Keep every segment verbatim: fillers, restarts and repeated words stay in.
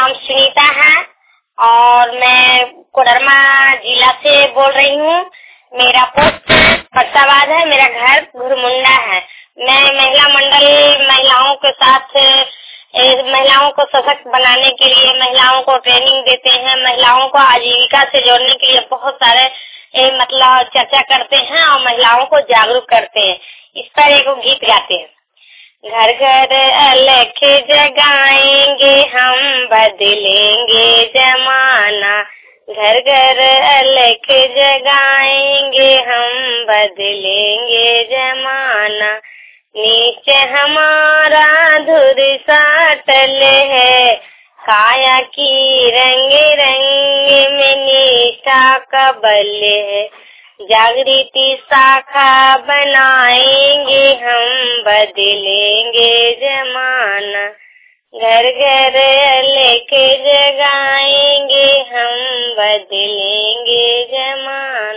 नाम सुनीता है और मैं कोडरमा जिला से बोल रही हूँ। मेरा पोस्ट फरसाबाद है, मेरा घर घुरमुंडा है। मैं महिला मंडल महिलाओं के साथ महिलाओं को सशक्त बनाने के लिए महिलाओं को ट्रेनिंग देते हैं, महिलाओं को आजीविका से जोड़ने के लिए बहुत सारे ए, मतलब चर्चा करते हैं और महिलाओं को जागरूक करते हैं। इस पर एक गीत गाते हैं। घर घर अलख जगाएंगे हम, बदलेंगे जमाना। घर घर अलख जगाएंगे हम, बदलेंगे जमाना। नीचे हमारा धुर सा टल है, काया की रंग रंग में निष्ठा का बल है। जागृति शाखा बनाएंगे हम, बदलेंगे जमाना। घर घर लेके जगाएंगे हम, बदलेंगे जमाना।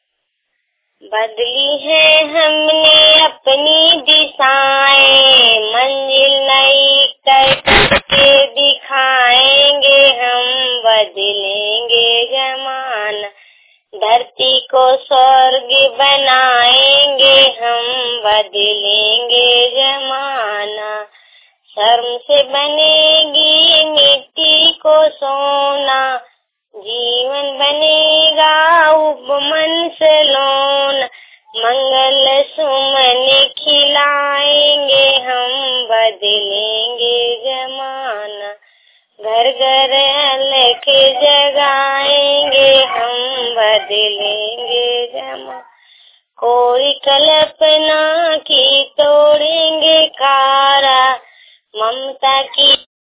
बदली है हमने अपनी दिशाएं, मंजिल नई कर करके दिखाएंगे हम, बदलेंगे जमाना। धरती को स्वर्ग बनाएंगे हम, बदलेंगे जमाना। शर्म से बनेगी मिट्टी को सोना, जीवन बनेगा उपमन से लोन। मंगल सुमन खिलाएंगे हम, बदलेंगे जमाना। घर घर अलख जगाएंगे हम, बदलेंगे जमाना। कोई कल्पना की तोड़ेंगे कारा, ममता की